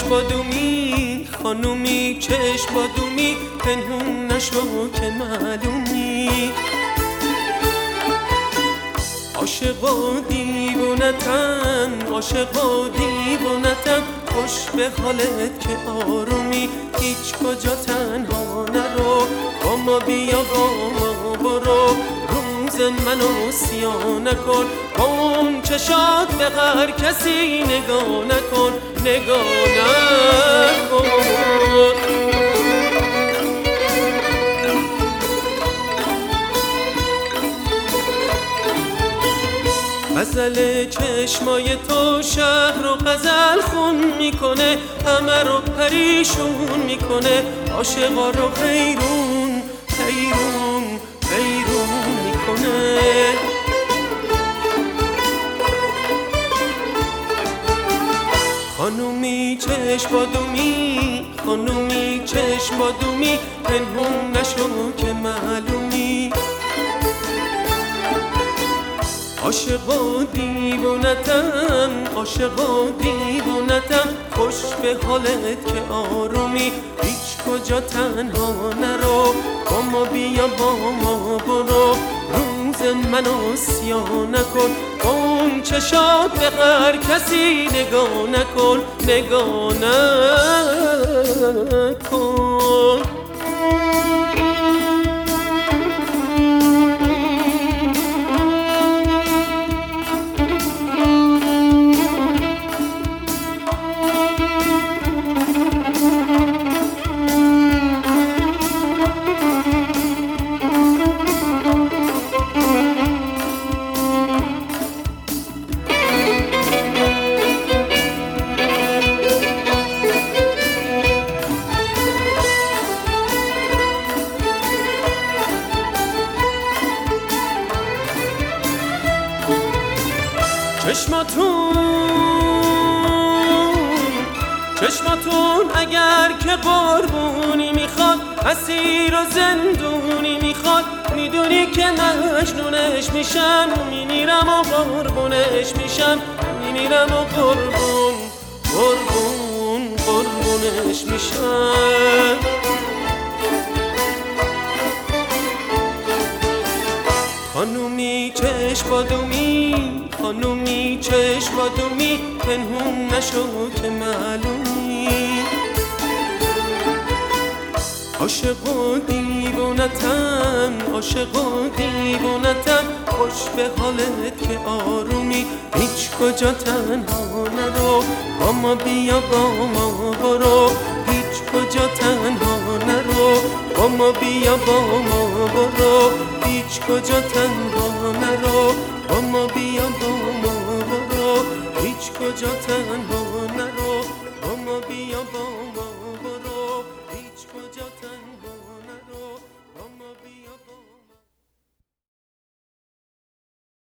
چشم بادومی خانومی، چشم بادومی پنهون نشو که معلومی. عاشق و دیوونتن، عاشق و دیوونتن، خوش به حالت که آرومی. هیچ کجا تنها نرو، با ما بیا با ما برو. روز منو سیاه نکن، با اون چشات به هر کسی نگاه نکن، نگاه نکن. غزل چشمای تو شهر رو غزل خون میکنه، همه رو پریشون میکنه، عاشقا رو حیرون حیرون حیرون میکنه. خانومی چشم بادومی، خانومی چشم بادومی پنهون نشو که معلومی. عاشق و دیوونتم، عاشق و دیوونتم، خوش به حالت که آرومی. هیچ کجا تنها نرو، با ما بیا با ما برو. روز منو سیاه نکن، با اون چشات به هر کسی نگاه نکن، نگاه نکن. چشماتون اگر که قربونی میخواد، اسیر و زندونی میخواد، میدونی که مجنونش میشم، میمیرم و قربونش میشم، میمیرم و قربونش میشم. خانومی چشم بادومی، خانومی چشم بادومی پنهون نشو که معلومی. عاشق و دیوونتم، عاشق و دیوونتم، خوش به حالت که آرومی. هیچ کجا تنها نرو، با ما بیا با ما برو. هیچ کجا تنها نرو، با ما بیا با ما برو. هیچ کجا تنها نرو، با ما بیا با ما برو. هیچ کجا تنها نرو، با ما بیا با